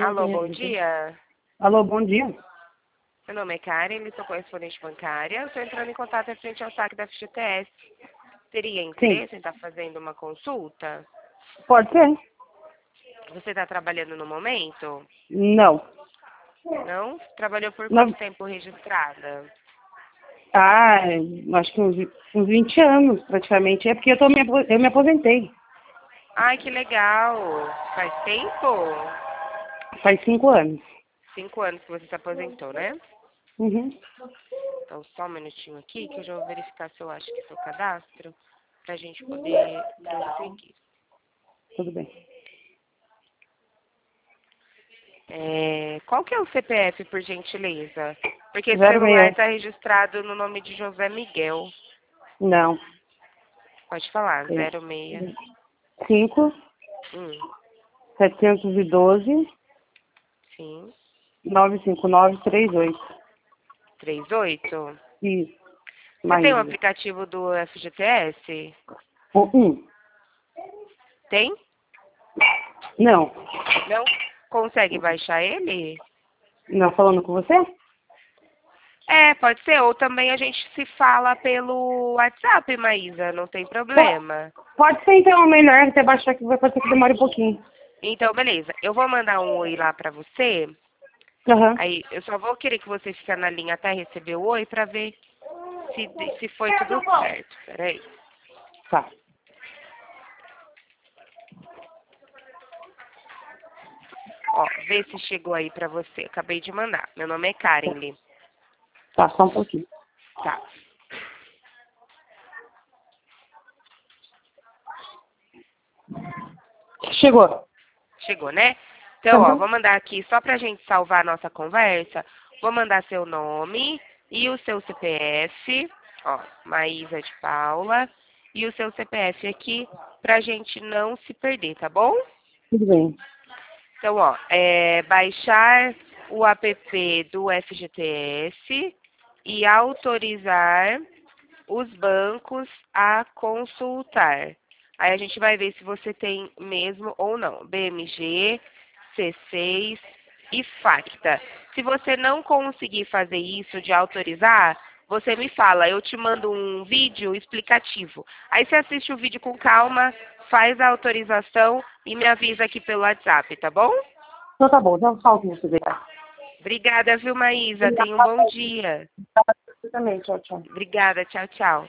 Alô, bom dia. Alô, bom dia. Meu nome é Karen, sou correspondente bancária. Estou entrando em contato frente ao saque da FGTS. Teria Sim, interesse em estar fazendo uma consulta? pode ser? Você está trabalhando no momento? Não. Não? Trabalhou por Não. quanto tempo registrada? Ah, acho que uns 20 anos, praticamente. É porque eu me aposentei. Ai, que legal. Faz tempo? Faz 5 anos. 5 anos que você se aposentou, né? Uhum. Então, só um minutinho aqui que eu já vou verificar se eu acho que seu cadastro para a gente poder prosseguir. Tudo bem. Qual que é o CPF, por gentileza? Porque esse celular 06. está registrado no nome de José Miguel. Não. Pode falar, É 06. 5, Hum, 712, sim. 95938. 38. Isso. Você tem um Maísa. aplicativo do FGTS? Um. Tem? Não. Não? Consegue baixar ele? Não, falando com você? Pode ser. Ou também a gente se fala pelo WhatsApp, Maísa. Não tem problema. Pode ser, então, melhor até baixar que vai fazer que demore um pouquinho. Então, beleza. Eu vou mandar um oi lá pra você. Aham. Aí, eu só vou querer que você fique na linha até receber o oi pra ver se foi tudo certo. Peraí. Tá. Ó, vê se chegou aí pra você. Acabei de mandar. Meu nome é Karen Lee. Tá, só um pouquinho. Tá. Chegou. Chegou, né? Então, ó, Aham. vou mandar aqui só pra gente salvar a nossa conversa. Vou mandar seu nome e o seu CPF. Ó, Maísa de Paula. E o seu CPF aqui pra gente não se perder, tá bom? Tudo bem. Então, ó, baixar o app do FGTS e autorizar os bancos a consultar. Aí a gente vai ver se você tem mesmo ou não. BMG, C6 e Facta. Se você não conseguir fazer isso de autorizar, você me fala, eu te mando um vídeo explicativo. Aí você assiste o vídeo com calma, faz a autorização e me avisa aqui pelo WhatsApp, tá bom? Então tá bom, já falo com você. Obrigada, viu, Maísa? Tenha um bom dia. Você também, tchau, tchau. Obrigada, tchau, tchau.